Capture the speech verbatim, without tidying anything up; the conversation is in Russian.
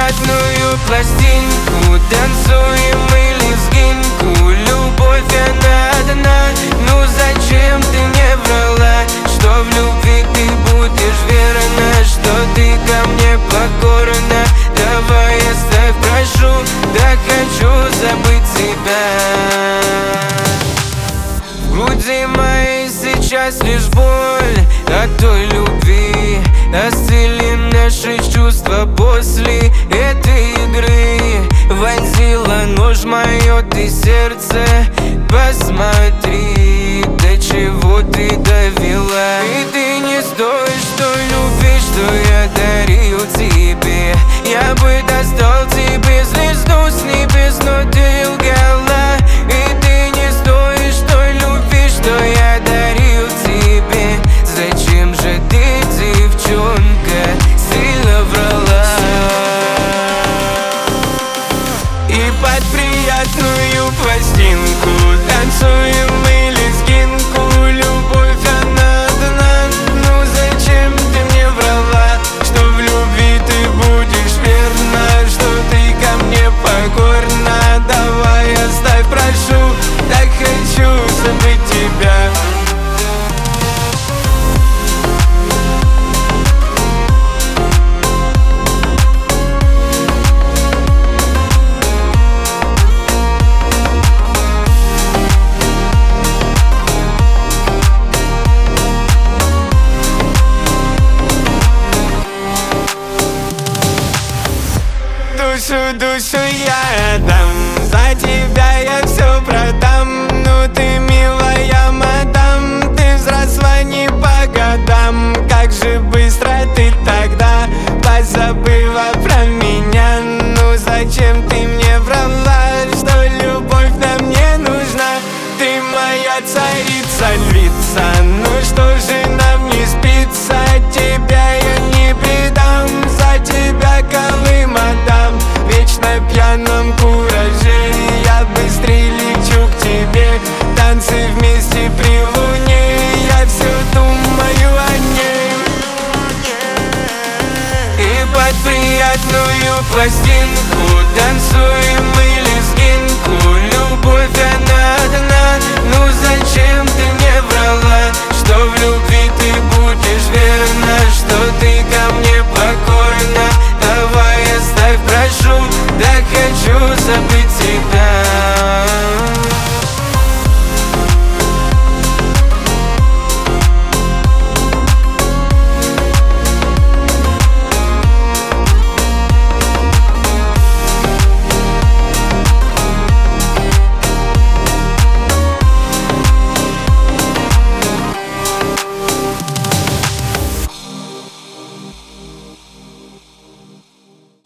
приятную пластинку, танцуем и лезгинку. Любовь она одна, ну зачем ты мне врала, что в любви ты будешь верна, что ты ко мне покорна? Давай оставь, прошу, да хочу забыть тебя. В груди моей сейчас лишь боль от той любви. Остыли наши чувства после этой игры. Вонзила нож в мое ты сердце. Посмотри, до чего ты довела. И ты не стоишь той любви, что я дарил тебе. Я бы достал тебе звезду с небес, но ты лгала. И ты не стоишь той любви, что я дарил тебе. Зачем же ты, девчонка, сильно врала? И под приятную пластинку танцуем мы лезгинку. Любовь она одна, ну зачем ты мне врала, что в любви ты будешь верна, что ты ко мне покорна? Давай оставь, прошу, так хочу забыть тебя. Душу, душу я отдам, за тебя я все продам. Ну ты милая мадам, ты взросла не по годам. Как же быстро ты тогда позабыла про меня. Ну зачем ты мне врала, что любовь нам не нужна? Ты моя царица, львица, ну что же нам не спится? Тебя я не предам, за тебя Колым отдам. Вечно пьяном кураже я быстрее лечу к тебе. Танцы вместе при луне, я все думаю о ней. И под приятную пластинку танцуем мы лезгинку. Любовь она одна, ну зачем ты мне врала, что в любви ты будешь верна, что ты ко мне покорна? Давай оставь, прошу, так хочу забыть тебя.